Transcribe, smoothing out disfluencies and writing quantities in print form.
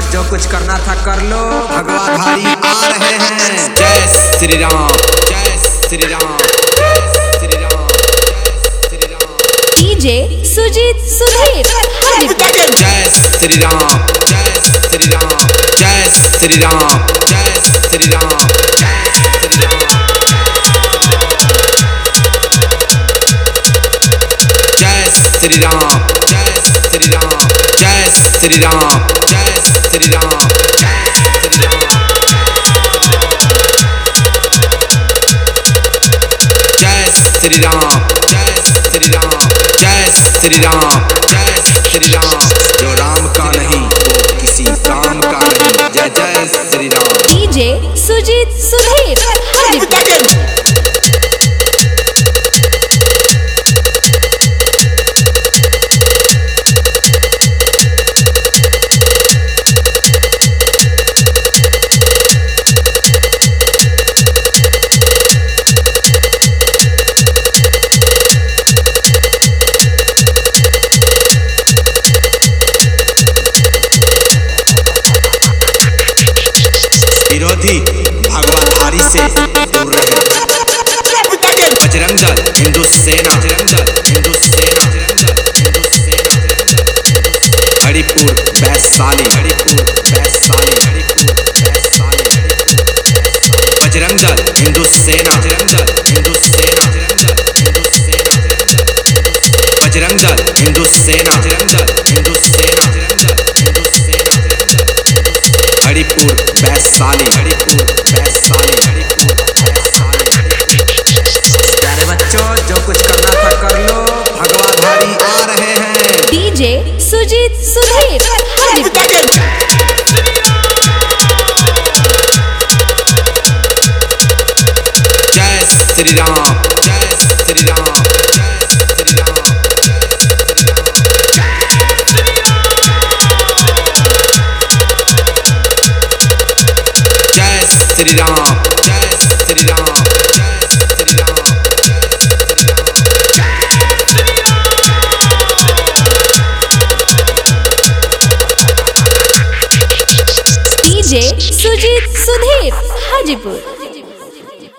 जो कुछ करना था कर लो, भगवाधारी आ रहे हैं। जय श्री राम, जय श्री राम, जय श्री राम, जय श्री राम। डीजे सुजीत सुधीर जय श्री राम, जय श्री राम, जय श्री राम, जय श्री राम, जय श्री राम। जय श्री राम, जय श्री राम, जय श्री राम, जय श्री राम, जय श्री राम। जय श्री राम, जय श्री राम, जय श्री राम, जय श्री राम। जो राम का नहीं वो किसी काम का नहीं। जय जय श्री राम। डीजे सुजीत सुधीर विरोधी भगवाधारी से दूर रहे। बजरंग दल हिंदू सेना, बजरंग दल हिंदू सेना, हिंदू सेना। हरिपुर वैशाली, हरिपुर वैशाली, हरिपुर वैशाली। बजरंग दल हिंदू सेना, बजरंग दल हिंदू सेना, हिंदू सेना। बजरंग दल हिंदू सेना, बजरंग दल हिंदू सेना, हिंदू सेना। हरिपुर वैशाली, हरिपुर वैशाली, हरिपुर वैशाली। प्यारे बच्चों जो कुछ करना था कर लो, भगवाधारी आ रहे हैं। डीजे सुजीत सुधीर जय श्री राम, जय श्री राम, जय श्री राम, जय श्री राम, जय श्री राम, जय श्री राम। डीजे सुजीत सुधीर हाजीपुर।